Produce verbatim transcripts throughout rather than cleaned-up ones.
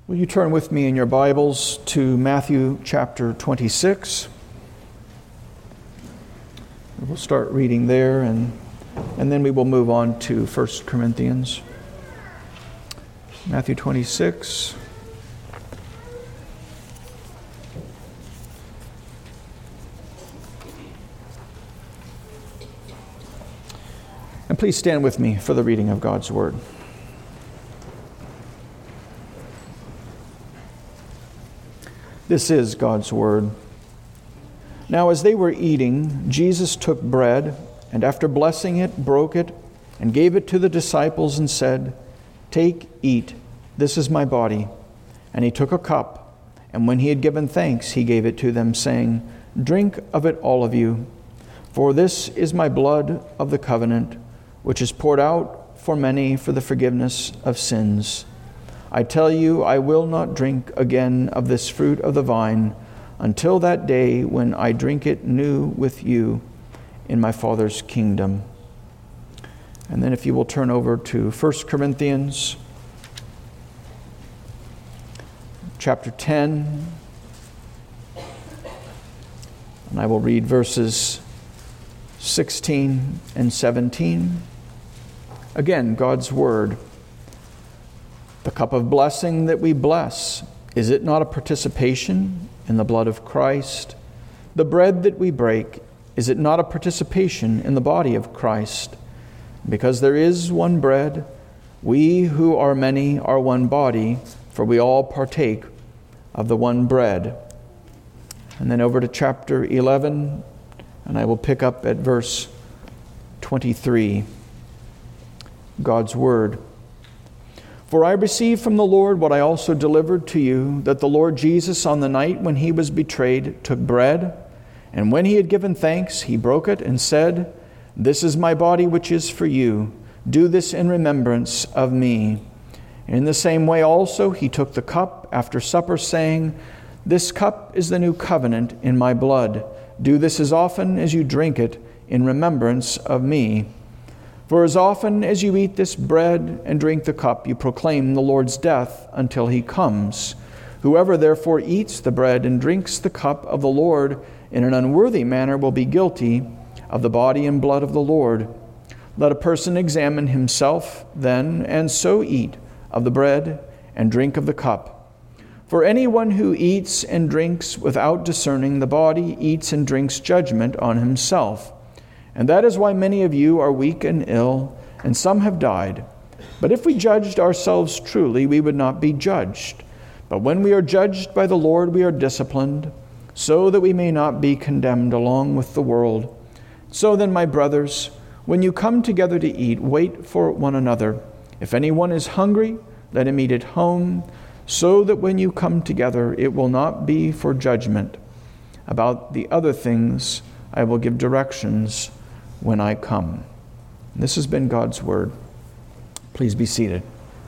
Will you turn with me in your Bibles to Matthew chapter twenty-six? We'll start reading there, and, and then we will move on to First Corinthians. Matthew twenty-six. And please stand with me for the reading of God's Word. This is God's Word. Now as they were eating, Jesus took bread, and after blessing it, broke it, and gave it to the disciples and said, "Take, eat, this is my body." And he took a cup, and when he had given thanks, he gave it to them, saying, "Drink of it, all of you, for this is my blood of the covenant, which is poured out for many for the forgiveness of sins. I tell you, I will not drink again of this fruit of the vine until that day when I drink it new with you in my Father's kingdom." And then if you will turn over to First Corinthians chapter ten, and I will read verses sixteen and seventeen. Again, God's Word. The cup of blessing that we bless, is it not a participation in the blood of Christ? The bread that we break, is it not a participation in the body of Christ? Because there is one bread, we who are many are one body, for we all partake of the one bread. And then over to chapter eleven, and I will pick up at verse twenty-three. God's Word. For I received from the Lord what I also delivered to you, that the Lord Jesus, on the night when he was betrayed, took bread, and when he had given thanks, he broke it and said, "This is my body which is for you. Do this in remembrance of me." In the same way also he took the cup after supper, saying, "This cup is the new covenant in my blood. Do this as often as you drink it in remembrance of me. For as often as you eat this bread and drink the cup, you proclaim the Lord's death until he comes. Whoever therefore eats the bread and drinks the cup of the Lord in an unworthy manner will be guilty of the body and blood of the Lord. Let a person examine himself then, and so eat of the bread and drink of the cup. For anyone who eats and drinks without discerning the body eats and drinks judgment on himself. And that is why many of you are weak and ill, and some have died. But if we judged ourselves truly, we would not be judged. But when we are judged by the Lord, we are disciplined, so that we may not be condemned along with the world. So then, my brothers, when you come together to eat, wait for one another. If anyone is hungry, let him eat at home, so that when you come together, it will not be for judgment. About the other things, I will give directions when I come. This has been God's Word. Please be seated.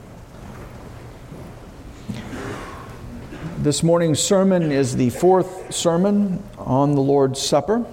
This morning's sermon is the fourth sermon on the Lord's Supper.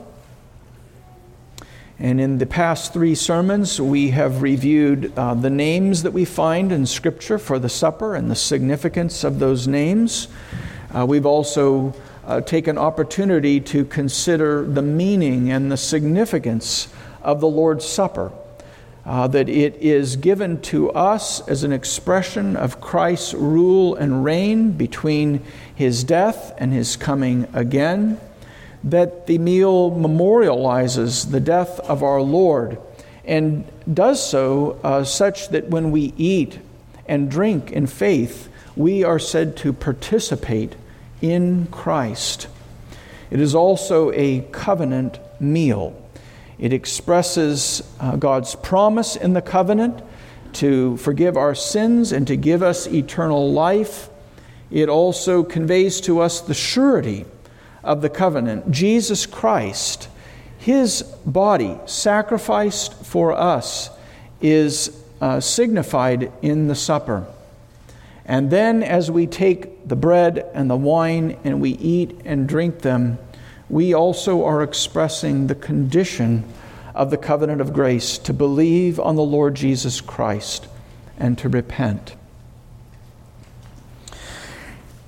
And in the past three sermons, we have reviewed uh, the names that we find in Scripture for the supper and the significance of those names. Uh, we've also uh, taken opportunity to consider the meaning and the significance of the Lord's Supper, uh, that it is given to us as an expression of Christ's rule and reign between his death and his coming again, that the meal memorializes the death of our Lord and does so uh, such that when we eat and drink in faith, we are said to participate in Christ. It is also a covenant meal. It expresses uh, God's promise in the covenant to forgive our sins and to give us eternal life. It also conveys to us the surety of the covenant. Jesus Christ, his body sacrificed for us, is uh, signified in the supper. And then as we take the bread and the wine and we eat and drink them, we also are expressing the condition of the covenant of grace to believe on the Lord Jesus Christ and to repent.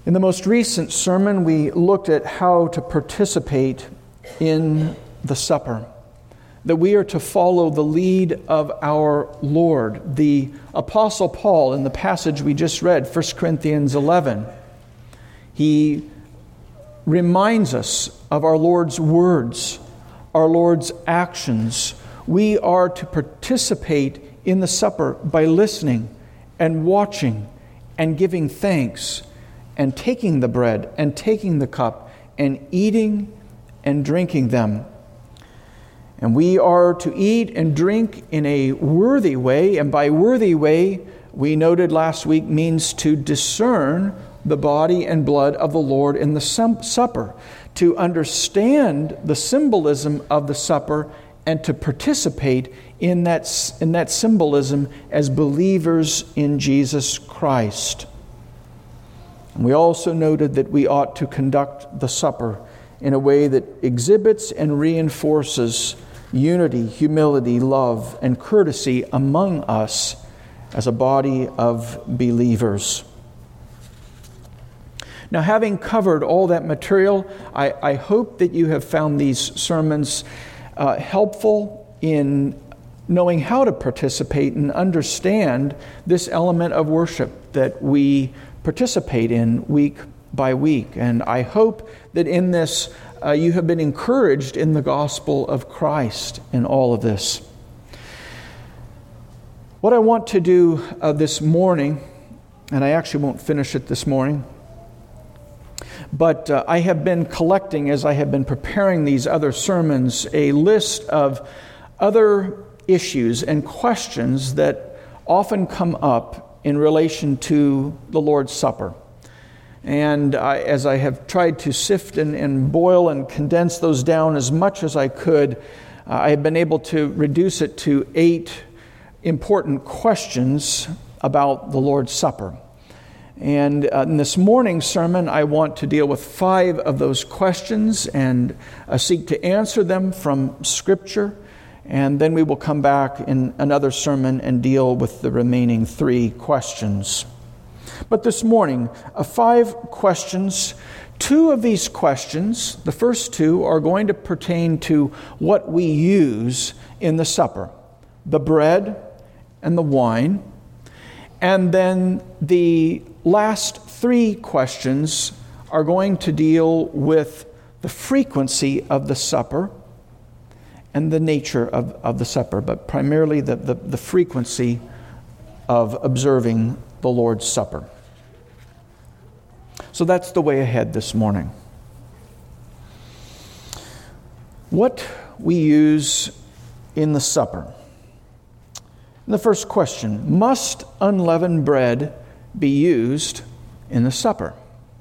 In the most recent sermon, we looked at how to participate in the supper, that we are to follow the lead of our Lord. The Apostle Paul, in the passage we just read, First Corinthians eleven, he reminds us of our Lord's words, our Lord's actions. We are to participate in the supper by listening and watching and giving thanks and taking the bread and taking the cup and eating and drinking them. And we are to eat and drink in a worthy way, and by worthy way, we noted last week, means to discern the body and blood of the Lord in the supper, to understand the symbolism of the supper, and to participate in that, in that symbolism as believers in Jesus Christ. And we also noted that we ought to conduct the supper in a way that exhibits and reinforces unity, humility, love, and courtesy among us as a body of believers. Now, having covered all that material, I, I hope that you have found these sermons uh, helpful in knowing how to participate and understand this element of worship that we participate in week by week. And I hope that in this uh, you have been encouraged in the gospel of Christ in all of this. What I want to do uh, this morning, and I actually won't finish it this morning, but uh, I have been collecting, as I have been preparing these other sermons, a list of other issues and questions that often come up in relation to the Lord's Supper. And I, as I have tried to sift and, and boil and condense those down as much as I could, uh, I have been able to reduce it to eight important questions about the Lord's Supper. And uh, in this morning's sermon, I want to deal with five of those questions and uh, seek to answer them from Scripture. And then we will come back in another sermon and deal with the remaining three questions. But this morning, uh, five questions. Two of these questions, the first two, are going to pertain to what we use in the supper, the bread and the wine. And then the last three questions are going to deal with the frequency of the supper and the nature of, of the supper, but primarily the, the, the frequency of observing the Lord's Supper. So that's the way ahead this morning. What we use in the supper. The first question, must unleavened bread be used in the supper?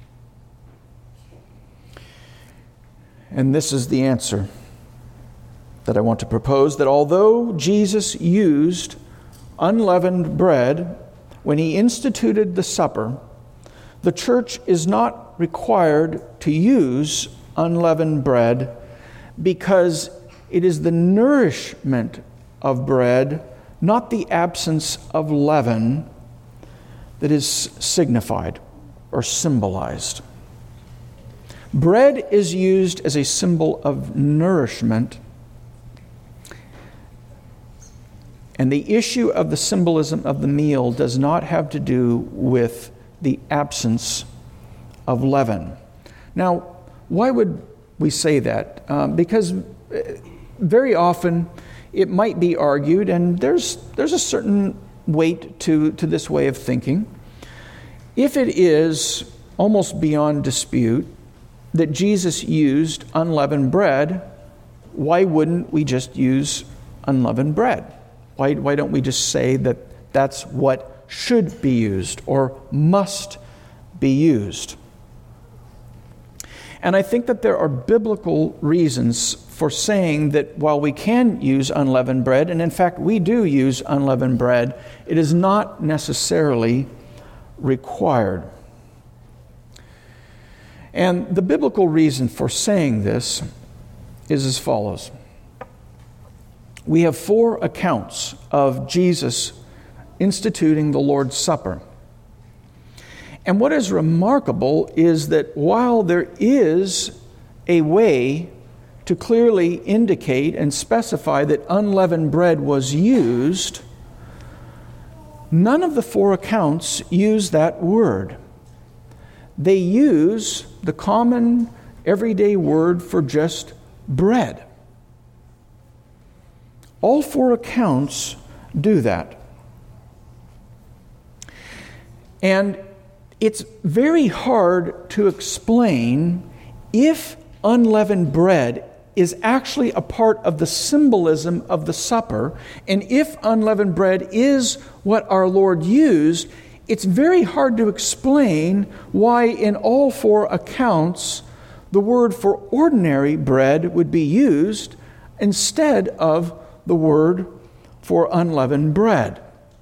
And this is the answer that I want to propose, that although Jesus used unleavened bread when he instituted the supper, the church is not required to use unleavened bread because it is the nourishment of bread, not the absence of leaven, that is signified or symbolized. Bread is used as a symbol of nourishment, and the issue of the symbolism of the meal does not have to do with the absence of leaven. Now, why would we say that? Um, because very often it might be argued, and there's there's a certain weight to, to this way of thinking. If it is almost beyond dispute that Jesus used unleavened bread, why wouldn't we just use unleavened bread? Why, why don't we just say that that's what should be used or must be used? And I think that there are biblical reasons for saying that while we can use unleavened bread, and in fact we do use unleavened bread, it is not necessarily required. And the biblical reason for saying this is as follows. We have four accounts of Jesus instituting the Lord's Supper. And what is remarkable is that while there is a way to clearly indicate and specify that unleavened bread was used, none of the four accounts use that word. They use the common everyday word for just bread. All four accounts do that. And it's very hard to explain if unleavened bread is actually a part of the symbolism of the supper, and if unleavened bread is what our Lord used, it's very hard to explain why in all four accounts the word for ordinary bread would be used instead of the word for unleavened bread.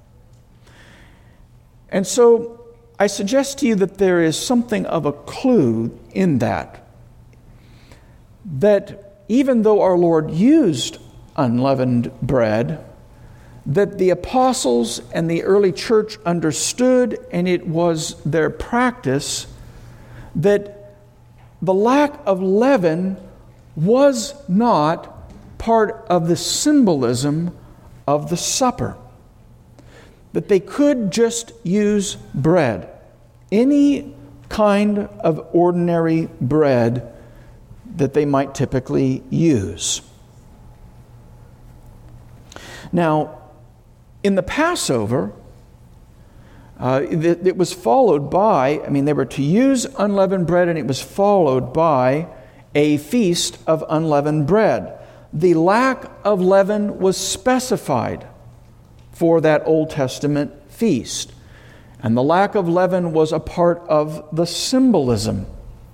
And so I suggest to you that there is something of a clue in that. That even though our Lord used unleavened bread, that the apostles and the early church understood, and it was their practice, that the lack of leaven was not part of the symbolism of the supper. That they could just use bread, any kind of ordinary bread that they might typically use. Now, in the Passover, uh, it, it was followed by, I mean, they were to use unleavened bread, and it was followed by a feast of unleavened bread. The lack of leaven was specified for that Old Testament feast. And the lack of leaven was a part of the symbolism.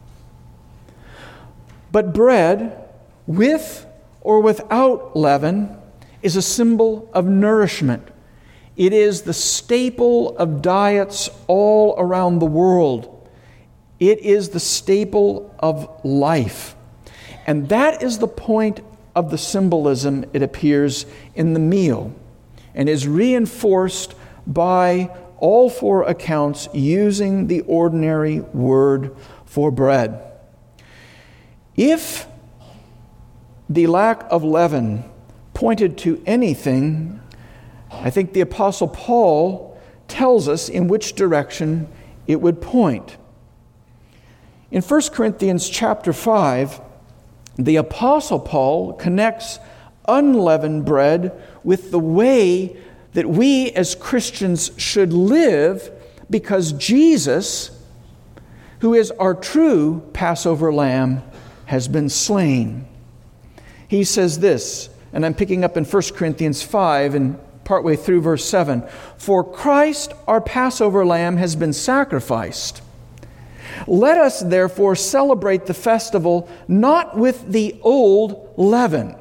But bread, with or without leaven, is a symbol of nourishment. It is the staple of diets all around the world. It is the staple of life. And that is the point of the symbolism, it appears, in the meal, and is reinforced by all four accounts using the ordinary word for bread. If the lack of leaven pointed to anything, I think the Apostle Paul tells us in which direction it would point. In First Corinthians chapter five, the Apostle Paul connects unleavened bread with the way that we as Christians should live, because Jesus, who is our true Passover lamb, has been slain. He says this, and I'm picking up in First Corinthians five and partway through verse seven. For Christ, our Passover lamb, has been sacrificed. Let us therefore celebrate the festival not with the old leaven,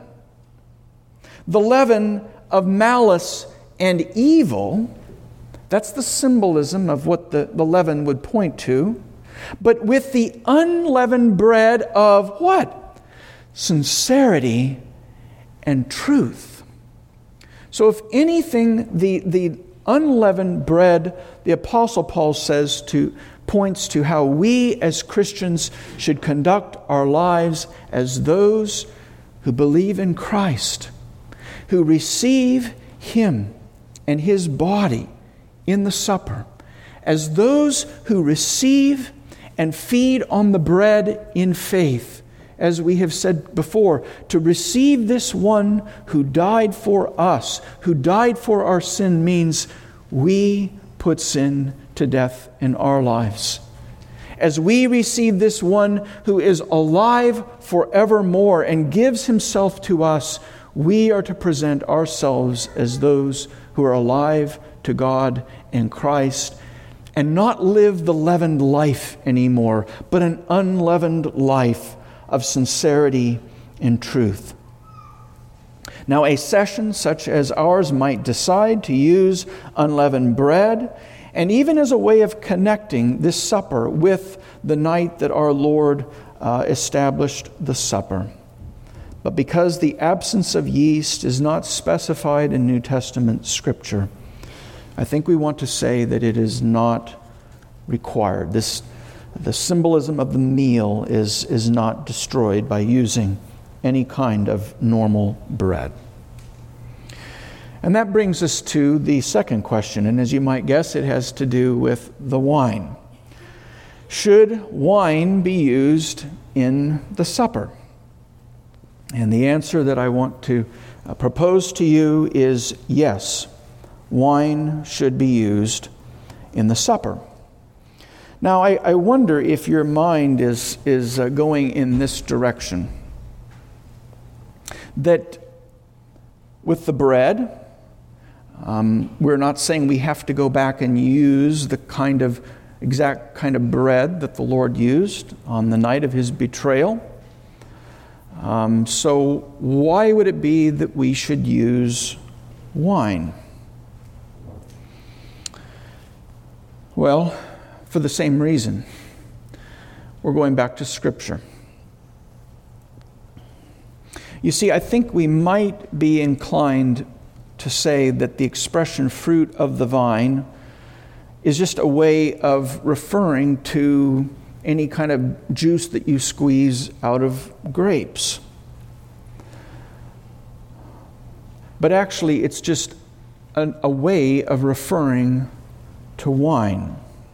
the leaven of malice and evil. That's the symbolism of what the, the leaven would point to. But with the unleavened bread of what? Sincerity and truth. So if anything, the, the unleavened bread, the Apostle Paul says, to points to how we as Christians should conduct our lives as those who believe in Christ, who receive Him and His body in the supper, as those who receive and feed on the bread in faith, as we have said before, to receive this one who died for us, who died for our sin, means we put sin to death in our lives. As we receive this one who is alive forevermore and gives Himself to us, we are to present ourselves as those who are alive to God in Christ, and not live the leavened life anymore, but an unleavened life of sincerity and truth. Now, a session such as ours might decide to use unleavened bread, and even as a way of connecting this supper with the night that our Lord uh, established the supper. But because the absence of yeast is not specified in New Testament Scripture, I think we want to say that it is not required. This, the symbolism of the meal is, is not destroyed by using any kind of normal bread. And that brings us to the second question, and as you might guess, it has to do with the wine. Should wine be used in the supper? And the answer that I want to uh, propose to you is yes, wine should be used in the supper. Now, I, I wonder if your mind is, is uh, going in this direction. That with the bread, um, we're not saying we have to go back and use the kind of exact kind of bread that the Lord used on the night of his betrayal. Um, so why would it be that we should use wine? Well, for the same reason. We're going back to Scripture. You see, I think we might be inclined to say that the expression fruit of the vine is just a way of referring to any kind of juice that you squeeze out of grapes. But actually, it's just a, a way of referring to wine.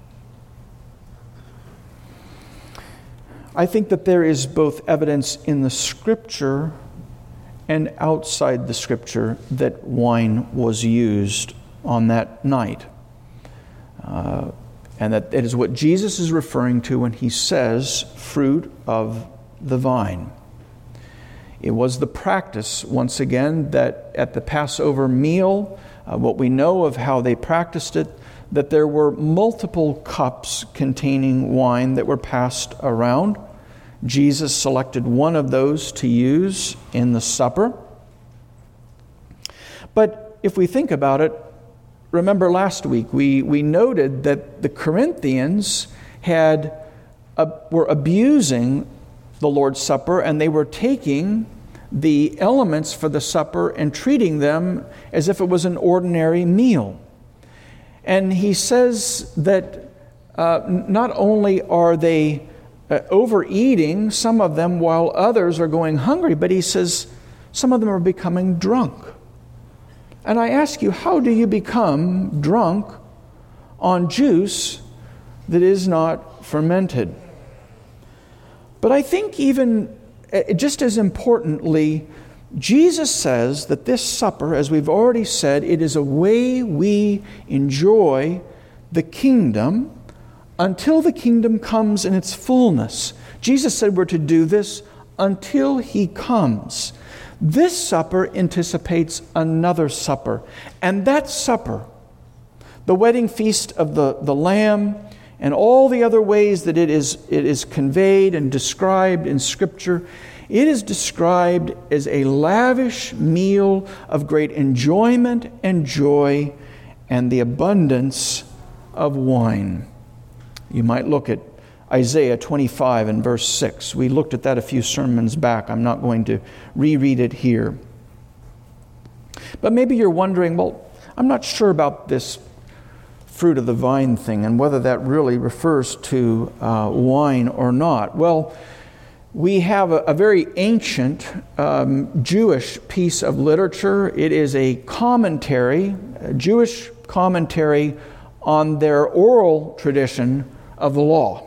I think that there is both evidence in the Scripture and outside the Scripture that wine was used on that night. Uh, and that it is what Jesus is referring to when he says fruit of the vine. It was the practice, once again, that at the Passover meal, uh, what we know of how they practiced it, that there were multiple cups containing wine that were passed around. Jesus selected one of those to use in the supper. But if we think about it, remember last week we, we noted that the Corinthians had uh, were abusing the Lord's Supper, and they were taking the elements for the supper and treating them as if it was an ordinary meal. And he says that uh, not only are they uh, overeating, some of them, while others are going hungry, but he says some of them are becoming drunk. And I ask you, how do you become drunk on juice that is not fermented? But I think even just as importantly, Jesus says that this supper, as we've already said, it is a way we enjoy the kingdom until the kingdom comes in its fullness. Jesus said we're to do this until he comes. This supper anticipates another supper. And that supper, the wedding feast of the, the Lamb, and all the other ways that it is, it is conveyed and described in Scripture, it is described as a lavish meal of great enjoyment and joy and the abundance of wine. You might look at Isaiah twenty-five and verse six. We looked at that a few sermons back. I'm not going to reread it here. But maybe you're wondering, well, I'm not sure about this fruit of the vine thing and whether that really refers to uh, wine or not. Well, we have a, a very ancient um, Jewish piece of literature. It is a commentary, a Jewish commentary on their oral tradition of the law.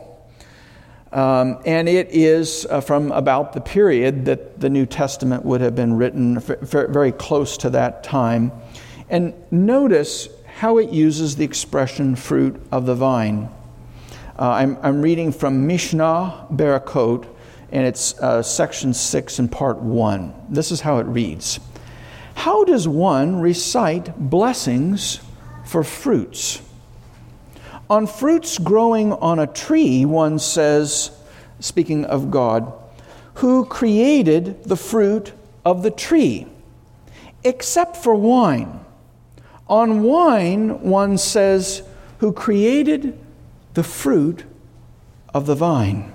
Um, and it is uh, from about the period that the New Testament would have been written, f- f- very close to that time. And notice how it uses the expression fruit of the vine. Uh, I'm, I'm reading from Mishnah Barakot, and it's uh, section six in part one. This is how it reads. How does one recite blessings for fruits? On fruits growing on a tree, one says, speaking of God, who created the fruit of the tree, except for wine. On wine, one says, who created the fruit of the vine.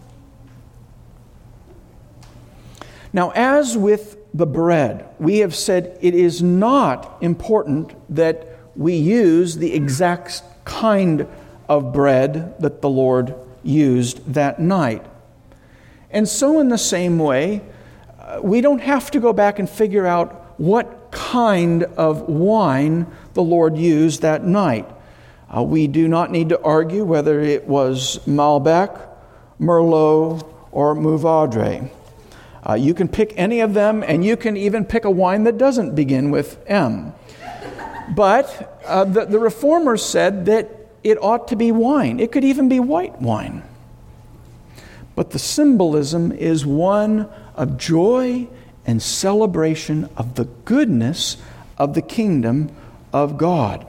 Now, as with the bread, we have said it is not important that we use the exact kind of bread that the Lord used that night. And so in the same way, uh, we don't have to go back and figure out what kind of wine the Lord used that night. Uh, we do not need to argue whether it was Malbec, Merlot, or Mourvedre. Uh, you can pick any of them, and you can even pick a wine that doesn't begin with M. But uh, the, the Reformers said that it ought to be wine. It could even be white wine. But the symbolism is one of joy and celebration of the goodness of the kingdom of God.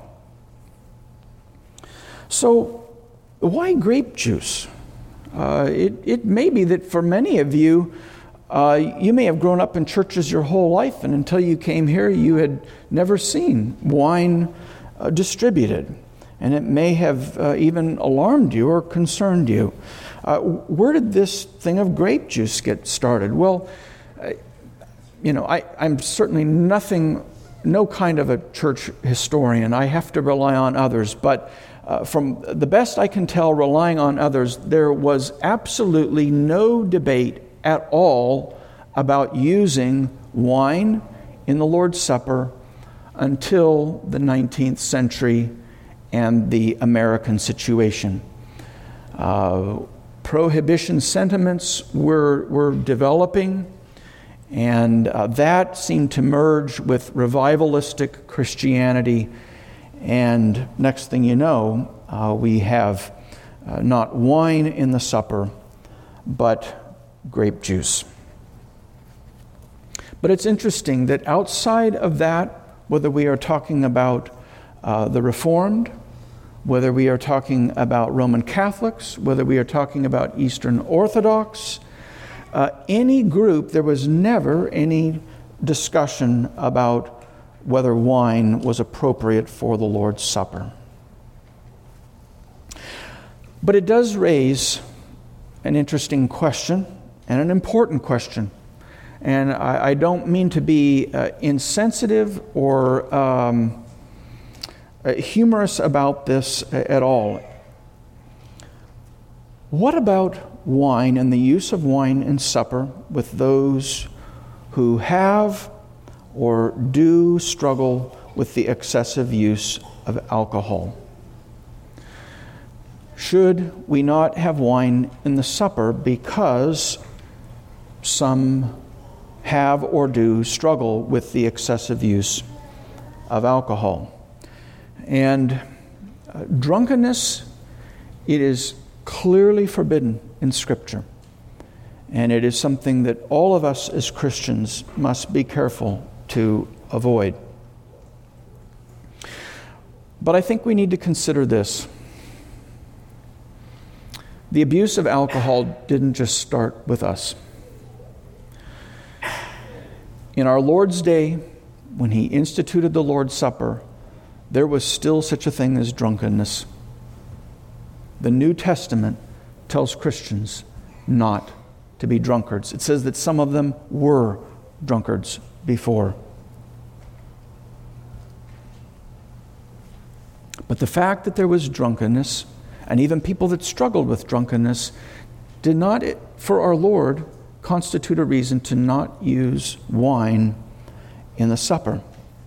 So, why grape juice? Uh, it, it may be that for many of you, uh, you may have grown up in churches your whole life, and until you came here, you had never seen wine uh, distributed. And it may have uh, even alarmed you or concerned you. Uh, where did this thing of grape juice get started? Well, uh, you know, I, I'm certainly nothing, no kind of a church historian. I have to rely on others. But uh, from the best I can tell, relying on others, there was absolutely no debate at all about using wine in the Lord's Supper until the nineteenth century and the American situation. Uh, prohibition sentiments were, were developing, and uh, that seemed to merge with revivalistic Christianity. And next thing you know, uh, we have uh, not wine in the supper, but grape juice. But it's interesting that outside of that, whether we are talking about uh, the Reformed, whether we are talking about Roman Catholics, whether we are talking about Eastern Orthodox, uh, any group, there was never any discussion about whether wine was appropriate for the Lord's Supper. But it does raise an interesting question and an important question. And I, I don't mean to be uh, insensitive or um, Uh, humorous about this at all. What about wine and the use of wine in supper with those who have or do struggle with the excessive use of alcohol? Should we not have wine in the supper because some have or do struggle with the excessive use of alcohol? And uh, drunkenness, it is clearly forbidden in Scripture. And it is something that all of us as Christians must be careful to avoid. But I think we need to consider this. The abuse of alcohol didn't just start with us. In our Lord's day, when He instituted the Lord's Supper, there was still such a thing as drunkenness. The New Testament tells Christians not to be drunkards. It says that some of them were drunkards before. But the fact that there was drunkenness, and even people that struggled with drunkenness, did not, for our Lord, constitute a reason to not use wine in the supper.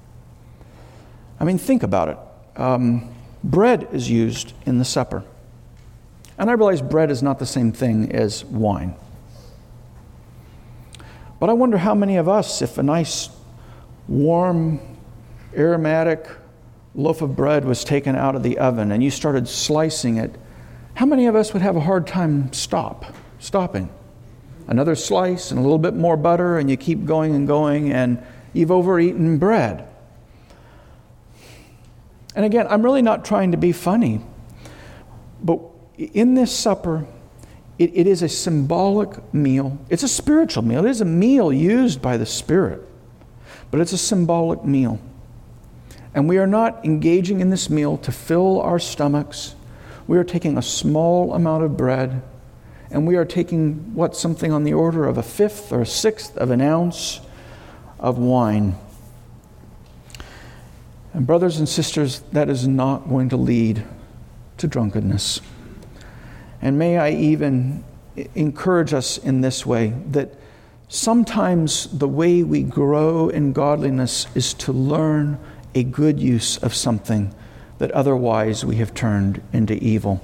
I mean, think about it. Um, bread is used in the supper. And I realize bread is not the same thing as wine. But I wonder how many of us, if a nice, warm, aromatic loaf of bread was taken out of the oven and you started slicing it, how many of us would have a hard time stop, stopping? Another slice and a little bit more butter, and you keep going and going, and you've overeaten bread. And again, I'm really not trying to be funny, but in this supper, it, it is a symbolic meal. It's a spiritual meal. It is a meal used by the Spirit, but it's a symbolic meal. And we are not engaging in this meal to fill our stomachs. We are taking a small amount of bread, and we are taking, what, something on the order of a fifth or a sixth of an ounce of wine. And brothers and sisters, that is not going to lead to drunkenness. And may I even encourage us in this way, that sometimes the way we grow in godliness is to learn a good use of something that otherwise we have turned into evil.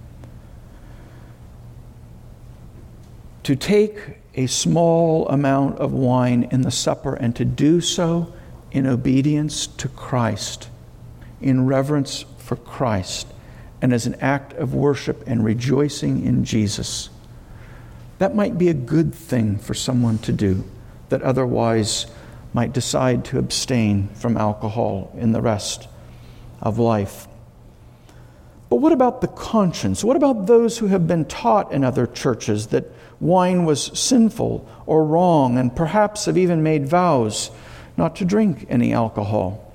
To take a small amount of wine in the supper and to do so in obedience to Christ, in reverence for Christ, and as an act of worship and rejoicing in Jesus, that might be a good thing for someone to do that otherwise might decide to abstain from alcohol in the rest of life. But what about the conscience? What about those who have been taught in other churches that wine was sinful or wrong, and perhaps have even made vows not to drink any alcohol?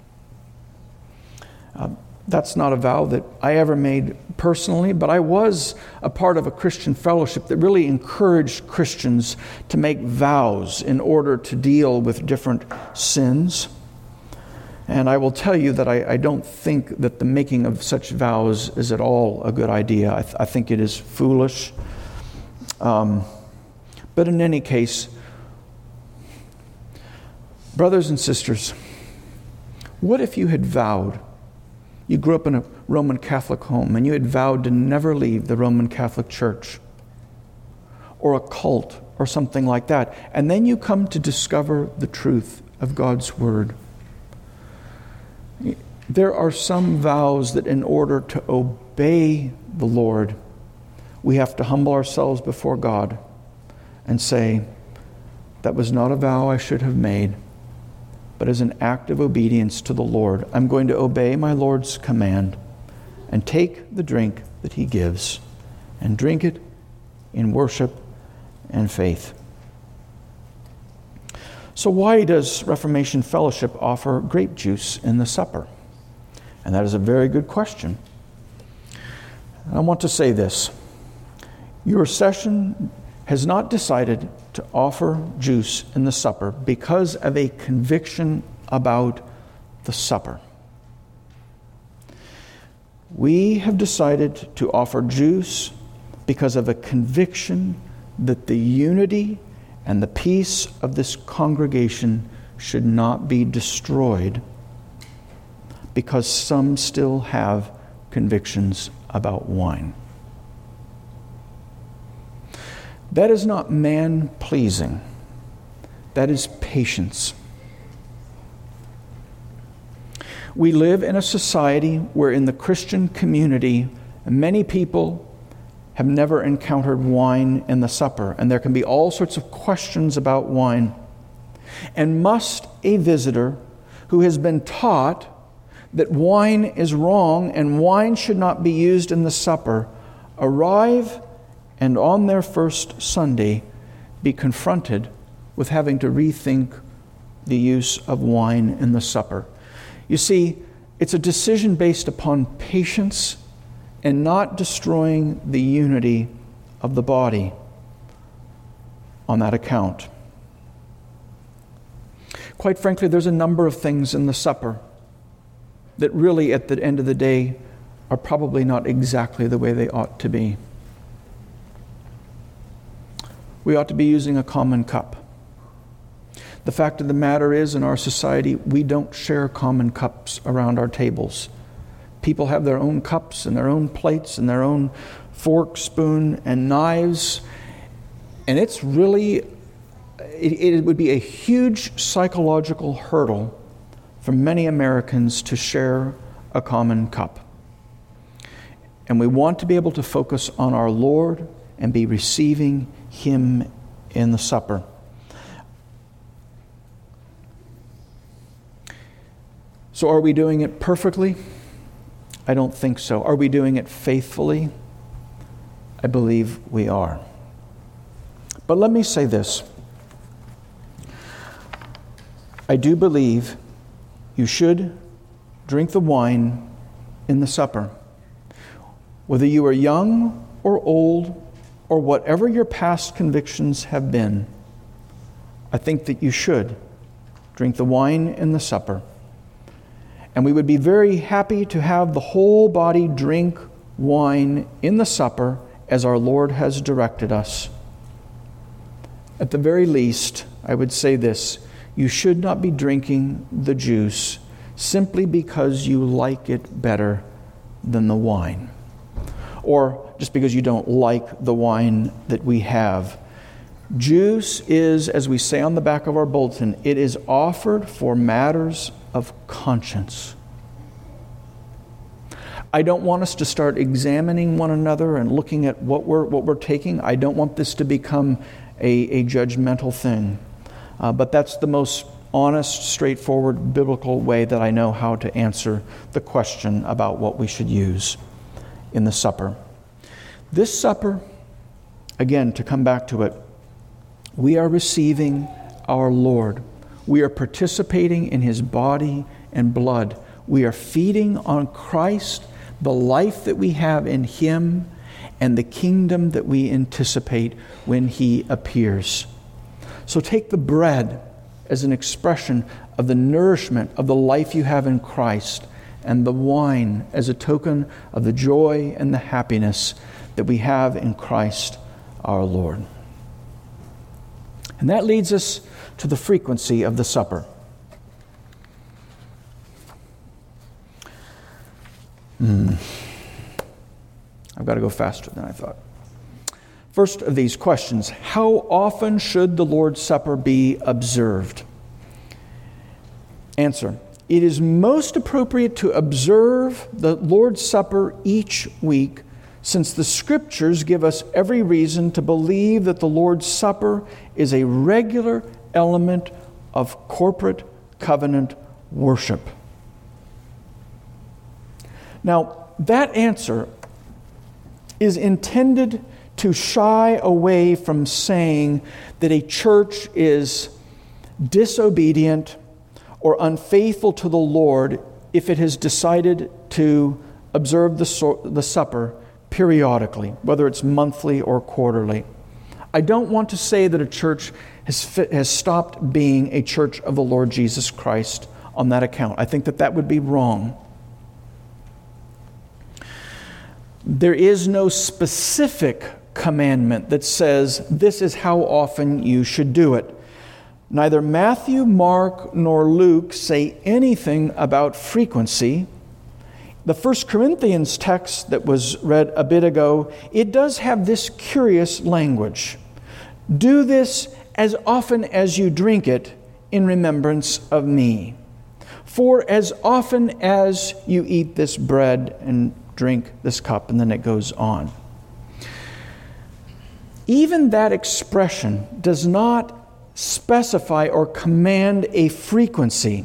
Uh, That's not a vow that I ever made personally, but I was a part of a Christian fellowship that really encouraged Christians to make vows in order to deal with different sins. And I will tell you that I, I don't think that the making of such vows is at all a good idea. I, th- I think it is foolish. Um, but in any case, brothers and sisters, what if you had vowed? You grew up in a Roman Catholic home and you had vowed to never leave the Roman Catholic Church or a cult or something like that. And then you come to discover the truth of God's Word. There are some vows that in order to obey the Lord, we have to humble ourselves before God and say, that was not a vow I should have made, but as an act of obedience to the Lord, I'm going to obey my Lord's command and take the drink that He gives and drink it in worship and faith. So why does Reformation Fellowship offer grape juice in the supper? And that is a very good question. I want to say this. Your session has not decided to offer juice in the supper because of a conviction about the supper. We have decided to offer juice because of a conviction that the unity and the peace of this congregation should not be destroyed because some still have convictions about wine. That is not man-pleasing. That is patience. We live in a society where in the Christian community, many people have never encountered wine in the supper, and there can be all sorts of questions about wine. And must a visitor who has been taught that wine is wrong and wine should not be used in the supper arrive and on their first Sunday be confronted with having to rethink the use of wine in the supper? You see, it's a decision based upon patience and not destroying the unity of the body on that account. Quite frankly, there's a number of things in the supper that really, at the end of the day, are probably not exactly the way they ought to be. We ought to be using a common cup. The fact of the matter is, in our society, we don't share common cups around our tables. People have their own cups and their own plates and their own fork, spoon, and knives. And it's really, it, it would be a huge psychological hurdle for many Americans to share a common cup. And we want to be able to focus on our Lord and be receiving Him in the supper. So are we doing it perfectly? I don't think so. Are we doing it faithfully? I believe we are. But let me say this. I do believe you should drink the wine in the supper. Whether you are young or old, or whatever your past convictions have been, I think that you should drink the wine in the supper. And we would be very happy to have the whole body drink wine in the supper as our Lord has directed us. At the very least, I would say this: you should not be drinking the juice simply because you like it better than the wine, or just because you don't like the wine that we have. Juice is, as we say on the back of our bulletin, it is offered for matters of conscience. I don't want us to start examining one another and looking at what we're what we're taking. I don't want this to become a, a judgmental thing. Uh, but that's the most honest, straightforward, biblical way that I know how to answer the question about what we should use in the supper. This supper, again, to come back to it, we are receiving our Lord. We are participating in His body and blood. We are feeding on Christ, the life that we have in Him, and the kingdom that we anticipate when He appears. So take the bread as an expression of the nourishment of the life you have in Christ, and the wine as a token of the joy and the happiness that we have in Christ our Lord. And that leads us to the frequency of the supper. Hmm. I've got to go faster than I thought. First of these questions: how often should the Lord's Supper be observed? Answer: it is most appropriate to observe the Lord's Supper each week, since the Scriptures give us every reason to believe that the Lord's Supper is a regular element of corporate covenant worship. Now, that answer is intended to shy away from saying that a church is disobedient or unfaithful to the Lord if it has decided to observe the, so- the supper periodically, whether it's monthly or quarterly. I don't want to say that a church has, fi- has stopped being a church of the Lord Jesus Christ on that account. I think that that would be wrong. There is no specific commandment that says this is how often you should do it. Neither Matthew, Mark, nor Luke say anything about frequency. The First Corinthians text that was read a bit ago, it does have this curious language: do this as often as you drink it in remembrance of me. For as often as you eat this bread and drink this cup, and then it goes on. Even that expression does not specify or command a frequency.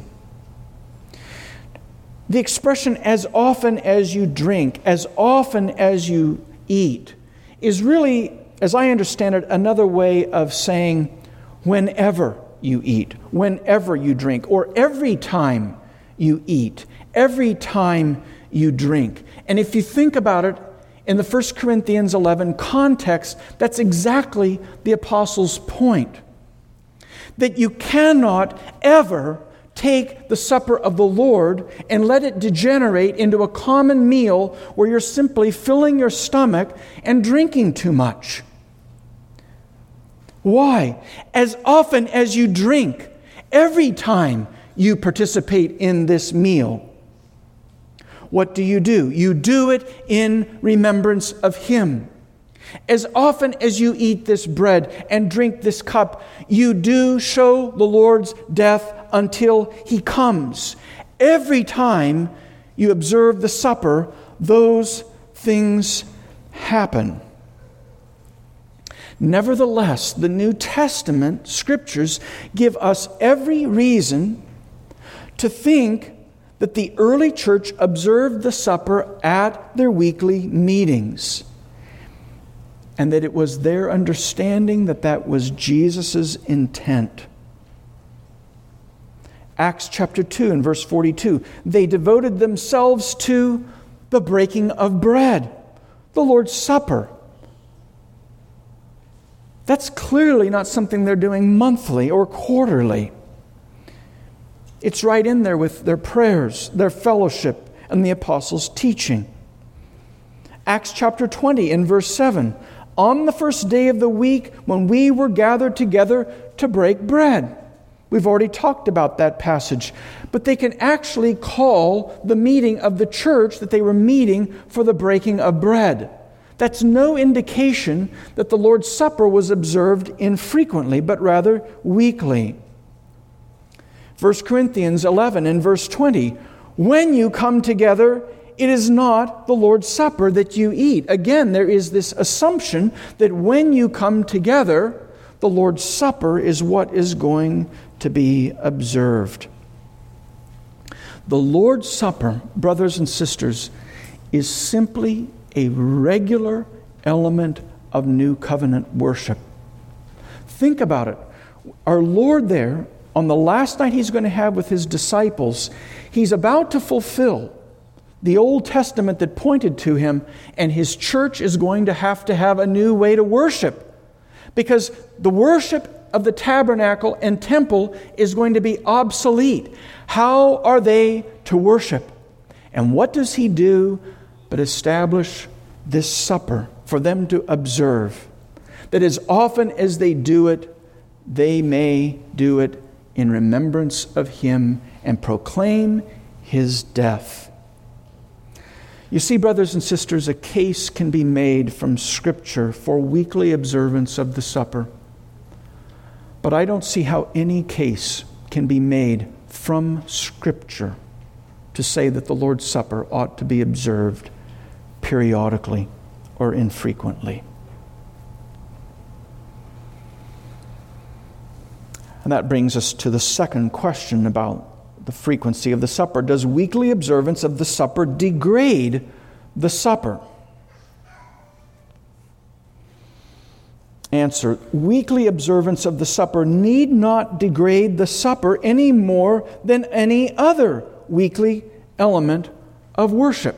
The expression "as often as you drink," "as often as you eat," is really, as I understand it, another way of saying whenever you eat, whenever you drink, or every time you eat, every time you drink. And if you think about it, in the First Corinthians eleven context, that's exactly the apostle's point. That you cannot ever take the supper of the Lord and let it degenerate into a common meal where you're simply filling your stomach and drinking too much. Why? As often as you drink, every time you participate in this meal, what do you do? You do it in remembrance of Him. As often as you eat this bread and drink this cup, you do show the Lord's death until He comes. Every time you observe the supper, those things happen. Nevertheless, the New Testament Scriptures give us every reason to think that the early church observed the supper at their weekly meetings, and that it was their understanding that that was Jesus' intent. Acts chapter two and verse forty-two, they devoted themselves to the breaking of bread, the Lord's Supper. That's clearly not something they're doing monthly or quarterly. It's right in there with their prayers, their fellowship, and the apostles' teaching. Acts chapter twenty and verse seven. On the first day of the week, when we were gathered together to break bread. We've already talked about that passage. But they can actually call the meeting of the church that they were meeting for the breaking of bread. That's no indication that the Lord's Supper was observed infrequently, but rather weekly. First Corinthians eleven and verse twenty. When you come together, it is not the Lord's Supper that you eat. Again, there is this assumption that when you come together, the Lord's Supper is what is going to be observed. The Lord's Supper, brothers and sisters, is simply a regular element of New Covenant worship. Think about it. Our Lord there, on the last night He's going to have with His disciples, He's about to fulfill the Old Testament that pointed to Him, and His church is going to have to have a new way to worship. Because the worship of the tabernacle and temple is going to be obsolete. How are they to worship? And what does He do but establish this supper for them to observe? That as often as they do it, they may do it in remembrance of Him and proclaim His death. You see, brothers and sisters, a case can be made from Scripture for weekly observance of the supper. But I don't see how any case can be made from Scripture to say that the Lord's Supper ought to be observed periodically or infrequently. And that brings us to the second question about the frequency of the supper. Does weekly observance of the supper degrade the supper? Answer: weekly observance of the supper need not degrade the supper any more than any other weekly element of worship.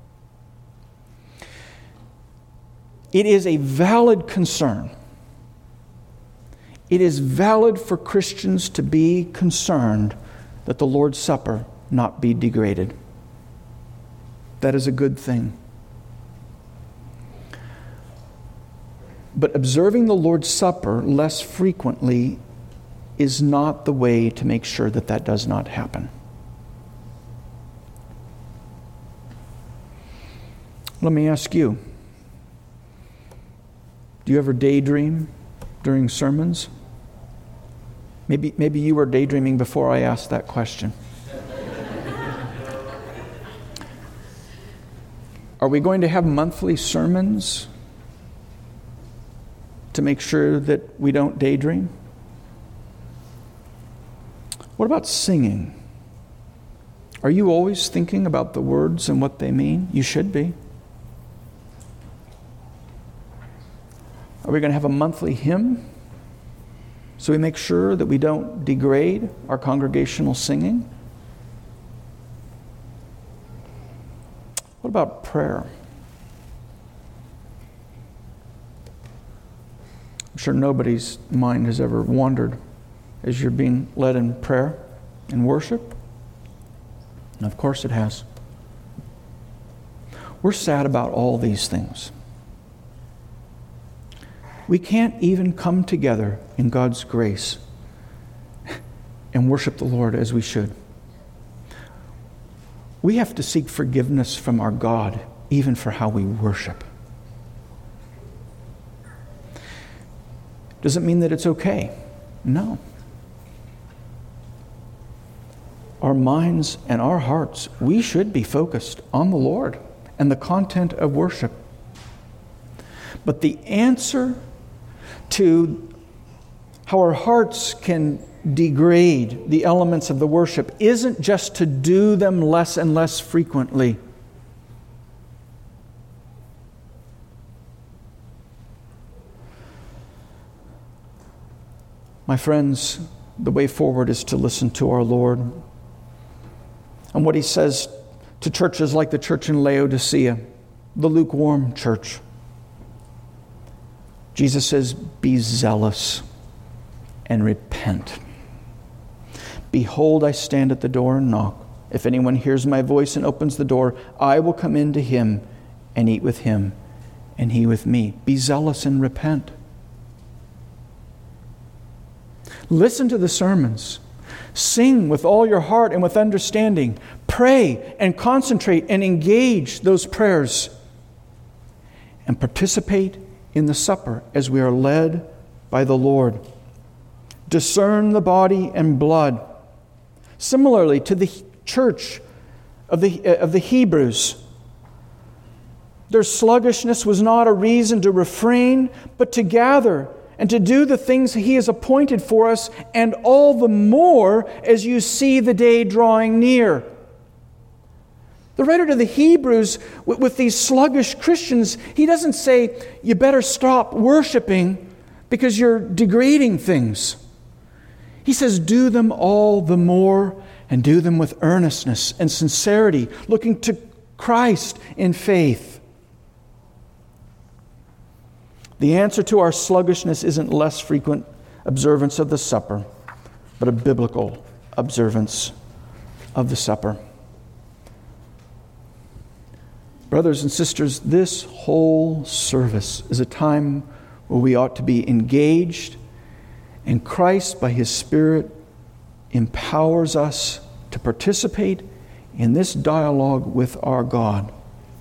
It is a valid concern. It is valid for Christians to be concerned that the Lord's Supper not be degraded. That is a good thing. But observing the Lord's Supper less frequently is not the way to make sure that that does not happen. Let me ask you, do you ever daydream during sermons? Maybe, maybe you were daydreaming before I asked that question. Are we going to have monthly sermons to make sure that we don't daydream? What about singing? Are you always thinking about the words and what they mean? You should be. Are we going to have a monthly hymn so we make sure that we don't degrade our congregational singing? What about prayer? I'm sure nobody's mind has ever wandered as you're being led in prayer and worship. And of course it has. We're sad about all these things. We can't even come together in God's grace and worship the Lord as we should. We have to seek forgiveness from our God, even for how we worship. Does it mean that it's okay? No. Our minds and our hearts, we should be focused on the Lord and the content of worship. But the answer to how our hearts can degrade the elements of the worship isn't just to do them less and less frequently. My friends, the way forward is to listen to our Lord and what He says to churches like the church in Laodicea, the lukewarm church. Jesus says, be zealous and repent. Behold, I stand at the door and knock. If anyone hears my voice and opens the door, I will come in to him and eat with him, and he with me. Be zealous and repent. Listen to the sermons. Sing with all your heart and with understanding. Pray and concentrate and engage those prayers. And participate in the supper as we are led by the Lord. Discern the body and blood. Similarly to the church of the, of the Hebrews, their sluggishness was not a reason to refrain, but to gather and to do the things He has appointed for us, and all the more as you see the day drawing near. The writer to the Hebrews, with these sluggish Christians, he doesn't say, you better stop worshiping because you're degrading things. He says, do them all the more, and do them with earnestness and sincerity, looking to Christ in faith. The answer to our sluggishness isn't less frequent observance of the supper, but a biblical observance of the supper. Brothers and sisters, this whole service is a time where we ought to be engaged, and Christ, by His Spirit, empowers us to participate in this dialogue with our God.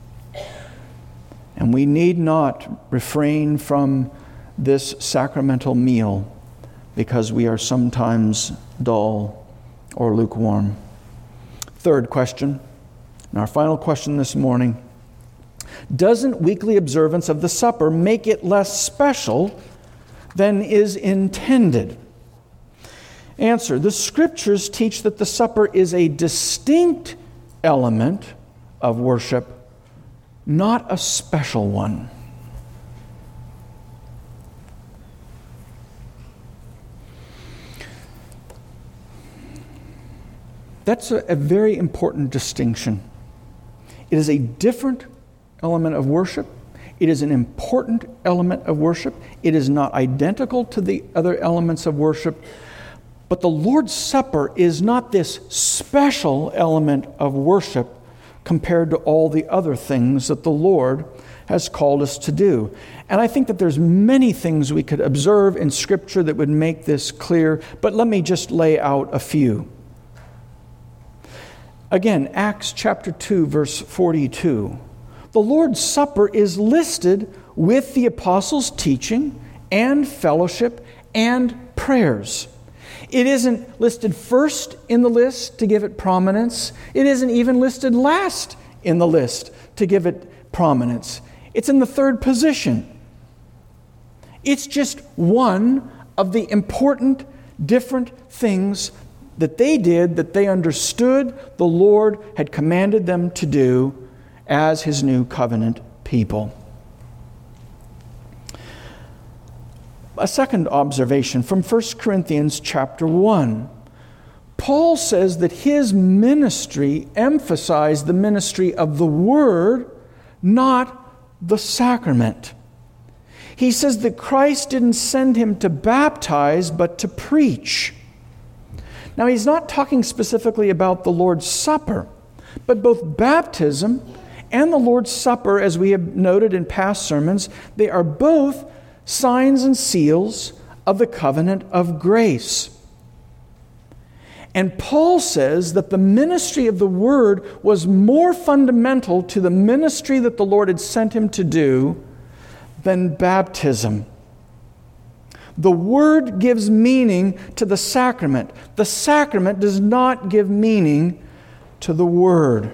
And we need not refrain from this sacramental meal because we are sometimes dull or lukewarm. Third question, and our final question this morning. Doesn't weekly observance of the supper make it less special than is intended? Answer, the Scriptures teach that the supper is a distinct element of worship, not a special one. That's a, a very important distinction. It is a different element of worship. It is an important element of worship. It is not identical to the other elements of worship. But the Lord's Supper is not this special element of worship compared to all the other things that the Lord has called us to do. And I think that there's many things we could observe in Scripture that would make this clear, but let me just lay out a few. Again, Acts chapter two, verse forty-two. The Lord's Supper is listed with the apostles' teaching and fellowship and prayers. It isn't listed first in the list to give it prominence. It isn't even listed last in the list to give it prominence. It's in the third position. It's just one of the important, different things that they did, that they understood the Lord had commanded them to do as His new covenant people. A second observation from First Corinthians chapter one. Paul says that his ministry emphasized the ministry of the Word, not the sacrament. He says that Christ didn't send him to baptize, but to preach. Now, he's not talking specifically about the Lord's Supper, but both baptism and the Lord's Supper, as we have noted in past sermons, they are both signs and seals of the covenant of grace. And Paul says that the ministry of the Word was more fundamental to the ministry that the Lord had sent him to do than baptism. The Word gives meaning to the sacrament. The sacrament does not give meaning to the Word.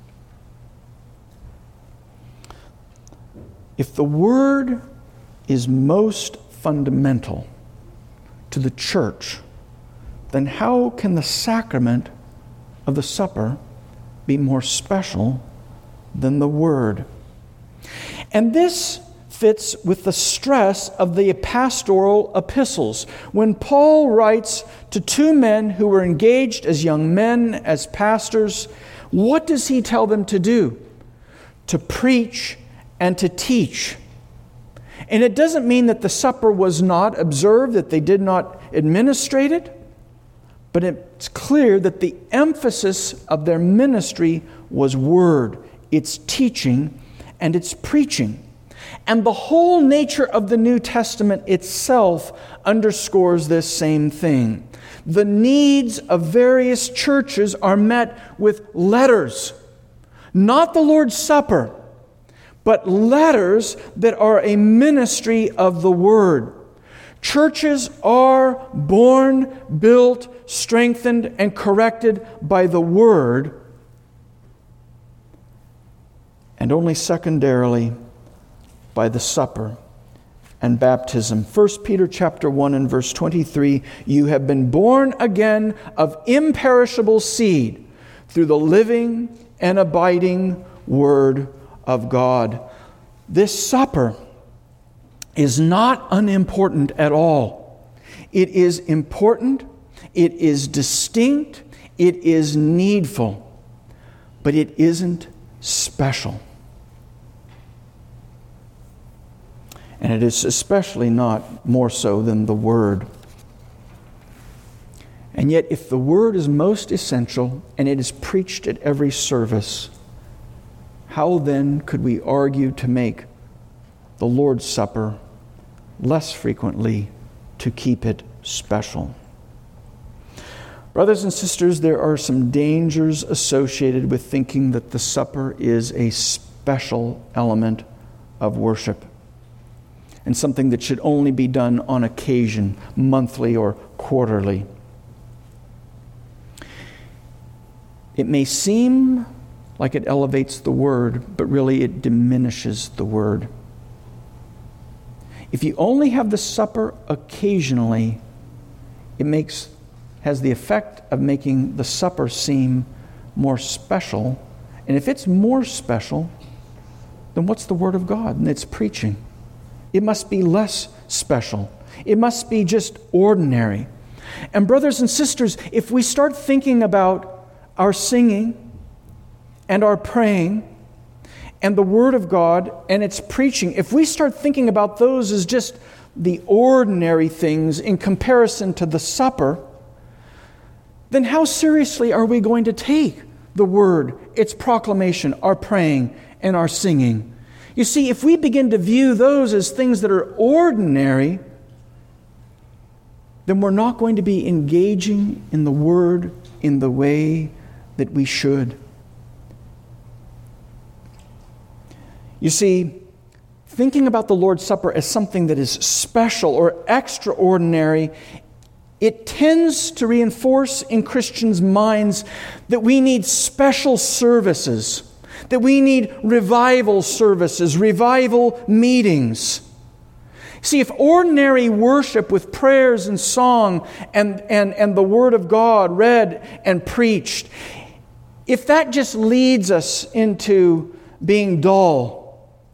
If the Word is most fundamental to the church, then how can the sacrament of the supper be more special than the Word? And this fits with the stress of the pastoral epistles. When Paul writes to two men who were engaged as young men, as pastors, what does he tell them to do? To preach and to teach. And it doesn't mean that the supper was not observed, that they did not administrate it, But it's clear that the emphasis of their ministry was word, its teaching, and its preaching. And the whole nature of the New Testament itself underscores this same thing. The needs of various churches are met with letters, not the Lord's Supper, but letters that are a ministry of the Word. Churches are born, built, strengthened, and corrected by the Word, and only secondarily by the supper and baptism. First Peter chapter one and verse twenty-three, you have been born again of imperishable seed through the living and abiding Word of God. This supper is not unimportant at all. It is important, it is distinct, it is needful, but it isn't special. And it is especially not more so than the Word. And yet, if the Word is most essential and it is preached at every service, how then could we argue to make the Lord's Supper less frequently to keep it special? Brothers and sisters, there are some dangers associated with thinking that the supper is a special element of worship and something that should only be done on occasion, monthly or quarterly. It may seem like it elevates the Word, but really it diminishes the Word. If you only have the supper occasionally, it makes has the effect of making the supper seem more special. And if it's more special, then what's the Word of God and its preaching? It must be less special. It must be just ordinary. And brothers and sisters, if we start thinking about our singing and our praying and the Word of God and its preaching, if we start thinking about those as just the ordinary things in comparison to the supper, then how seriously are we going to take the Word, its proclamation, our praying, and our singing? You see, if we begin to view those as things that are ordinary, then we're not going to be engaging in the Word in the way that we should. You see, thinking about the Lord's Supper as something that is special or extraordinary, it tends to reinforce in Christians' minds that we need special services, that we need revival services, revival meetings. See, if ordinary worship with prayers and song and, and, and the Word of God read and preached, if that just leads us into being dull,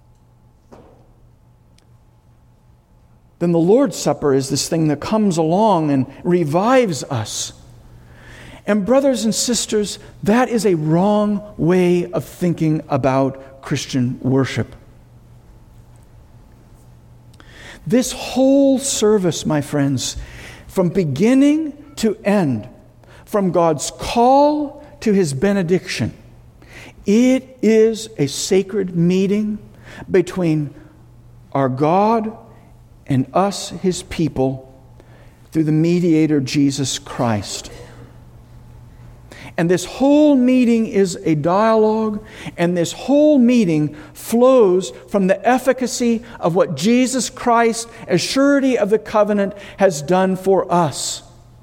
then the Lord's Supper is this thing that comes along and revives us. And brothers and sisters, that is a wrong way of thinking about Christian worship. This whole service, my friends, from beginning to end, from God's call to His benediction, it is a sacred meeting between our God and us, His people, through the mediator, Jesus Christ. And this whole meeting is a dialogue, and this whole meeting flows from the efficacy of what Jesus Christ, as surety of the covenant, has done for us.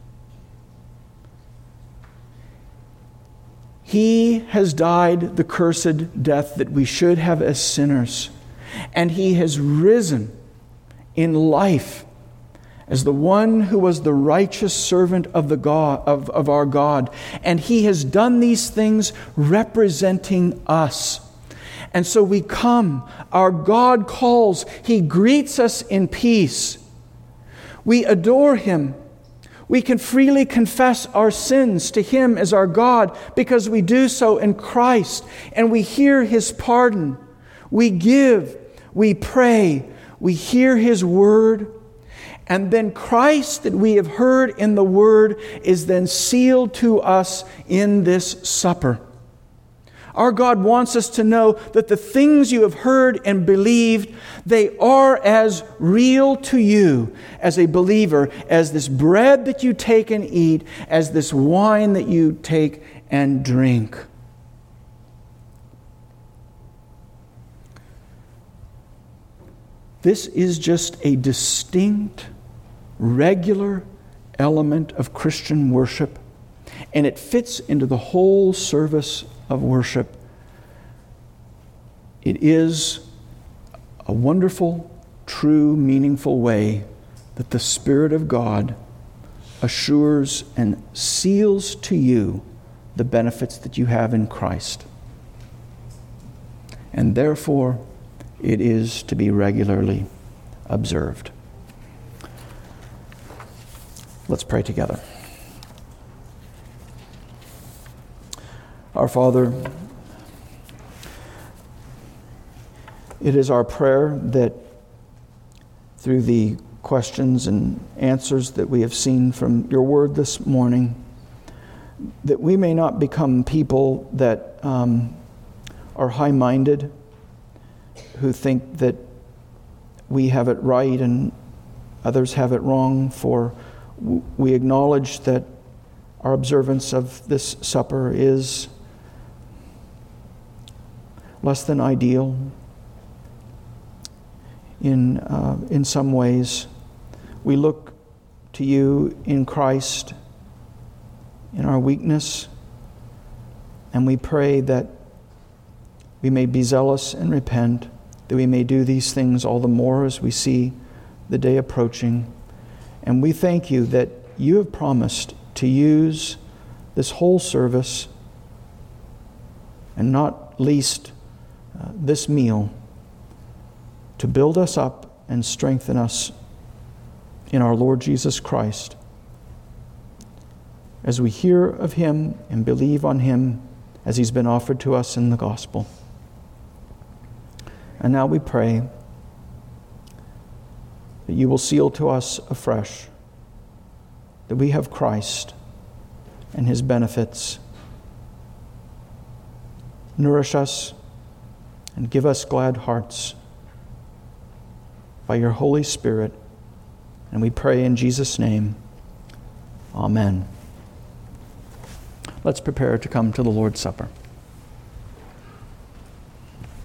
He has died the cursed death that we should have as sinners, and He has risen in life as the one who was the righteous servant of the God of, of our God. And He has done these things representing us. And so we come, our God calls, He greets us in peace. We adore Him. We can freely confess our sins to Him as our God because we do so in Christ, and we hear His pardon. We give, we pray, we hear His word, And then Christ that we have heard in the Word is then sealed to us in this supper. Our God wants us to know that the things you have heard and believed, they are as real to you as a believer as this bread that you take and eat, as this wine that you take and drink. This is just a distinct, regular element of Christian worship, and it fits into the whole service of worship. It is a wonderful, true, meaningful way that the Spirit of God assures and seals to you the benefits that you have in Christ. And therefore, it is to be regularly observed. Let's pray together. Our Father, it is our prayer that through the questions and answers that we have seen from your word this morning, that we may not become people that um, are high-minded, who think that we have it right and others have it wrong, for we acknowledge that our observance of this supper is less than ideal in uh, in some ways. We look to you in Christ in our weakness, and we pray that we may be zealous and repent, that we may do these things all the more as we see the day approaching. And we thank you that you have promised to use this whole service, and not least uh, this meal, to build us up and strengthen us in our Lord Jesus Christ, as we hear of him and believe on him as he's been offered to us in the gospel. And now we pray that you will seal to us afresh that we have Christ and his benefits. Nourish us and give us glad hearts by your Holy Spirit. And we pray in Jesus' name. Amen. Let's prepare to come to the Lord's Supper.